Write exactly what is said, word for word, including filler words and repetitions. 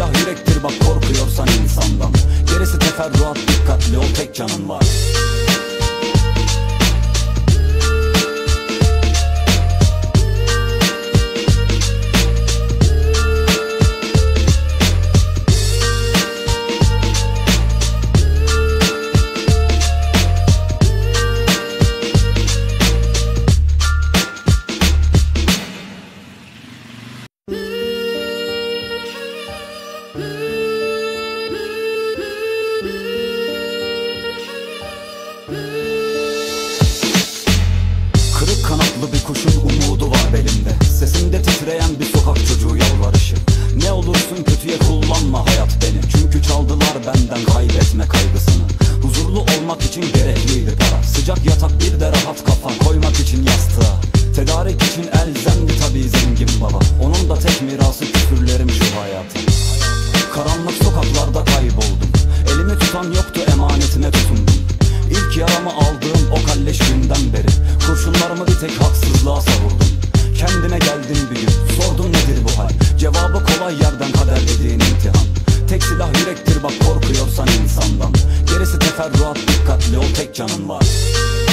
silah yürektir bak, korkuyorsan insandan. Gerisi teferruat, dikkatli ol, tek canın var. Kırık kanatlı bir kuşun umudu var belimde. Sesimde titreyen bir sokak çocuğu yalvarışı. Ne olursun kötüye kullanma hayat beni. Çünkü çaldılar benden kaybetme kaygısını. Huzurlu olmak için gerekliydi para. Sıcak yatak bir de rahat kafa koymak için yastığa. Tedarik için elzemdi tabii zengin baba. Onun da tek mirası küfürlerim şu hayatı. Karanlık sokaklarda kayboldum. Elimi tutan yoktu, emanetine tutundum. İlk yaramı aldığım o kalleş günden beri kurşunlarımı bir tek haksızlığa savurdum. Kendine geldim bir gün, sordum nedir bu hal? Cevabı kolay yerden, kader dediğin imtihan. Tek silah yürektir bak, korkuyorsan insandan. Gerisi teferruat, dikkatli ol, tek canın var.